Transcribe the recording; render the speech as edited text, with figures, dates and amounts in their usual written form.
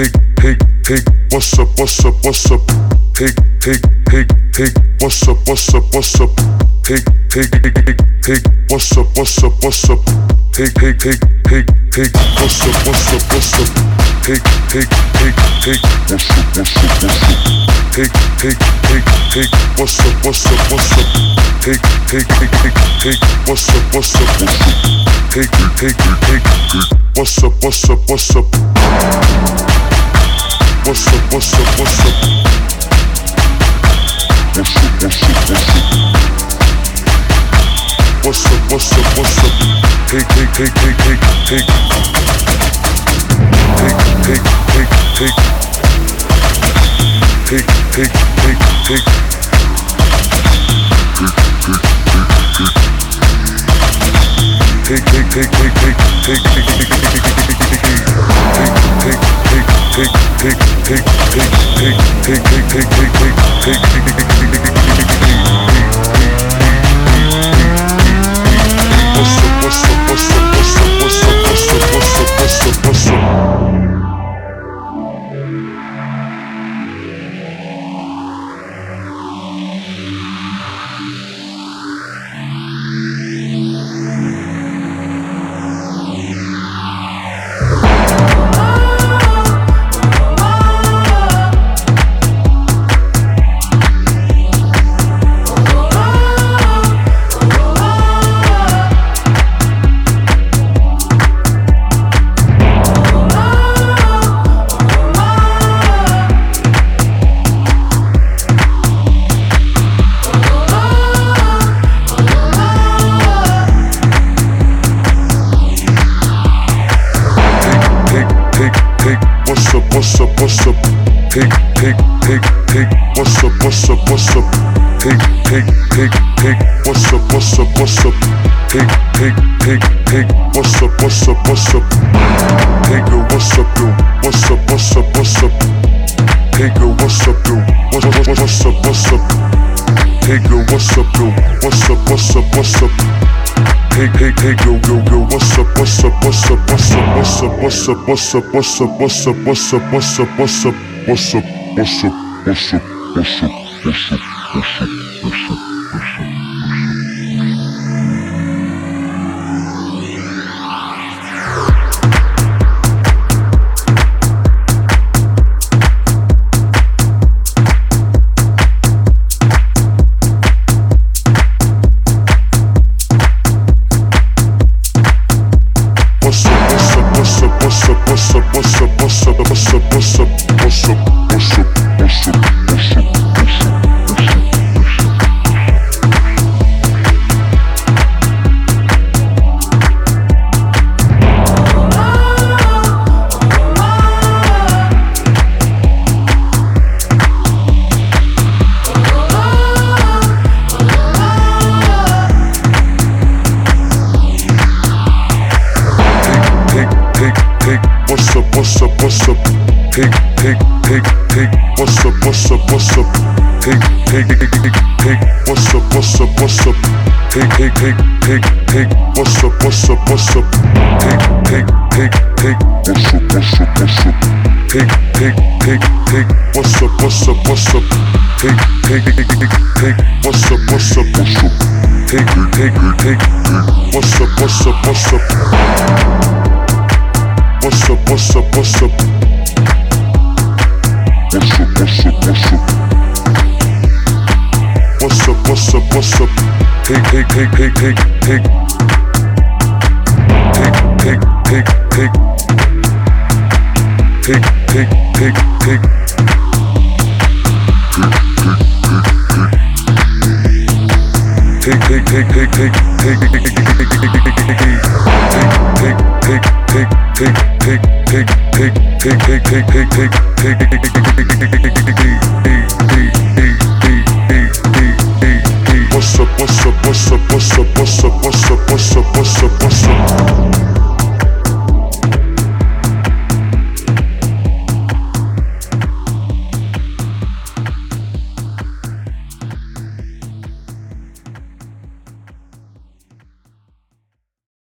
what's up, what's up, what's up? Hey, what's up, what's up, what's up? Hey, what's up, what's up, what's up? Hey, what's up, what's up, what's up? Hey, what's up, what's up, what's up? Hey, what's up, what's up, what's up? Hey, what's up, what's up, what's up? Hey, what's up, what's up, what's up? What's up, what's up, what's up? What's up, what's up, what's up? What's up, what's up, what's up? Hey, hey, hey, hey, hey, hey. Hey, hey, hey, hey. Hey, hey, hey, hey. Hey, hey, hey, hey, hey, hey, what's up, what's up, what's up, what's up, what's up, what's up, what's up, what's up, what's up? What's up, what's up? Hey, what's up, what's up, what's up? Hey, what's up, what's up, what's up? Hey, what's up, what's up, what's up? Hey, girl, what's up, girl? What's up, what's up, what's up? Hey, girl, what's up, girl? What's up, what's up? Hey, girl, what's up, girl? What's up, what's up, what's up? Hey, go, what's up, what's up, what's up, what's up, what's up, what's up, what's up, what's up, what's up, what's up, what's up, what's up, what's up, what's up, what's up, what's up, what's up, what's up, what's up. What's up, what's up? Hey, what's up, what's up, what's up? Hey, what's up, what's up, what's up? Hey, what's up, what's up, what's up? Hey, what's up, what's up, what's up? Hey, what's up, what's up, what's up? Hey, what's up, what's up, what's up? Hey, what's up, what's up, what's up? What's up, what's up, what's up? What's up, what's up, what's up? What's up, what's up, what's up? Hey, hey, hey, hey, hey, hey. Hey, hey, hey, hey. Hey, hey, hey, hey. Hey, hey, hey, hey, hey, hey, hey, hey, hey, hey, hey, hey, hey, hey, hey, hey, hey, hey, hey,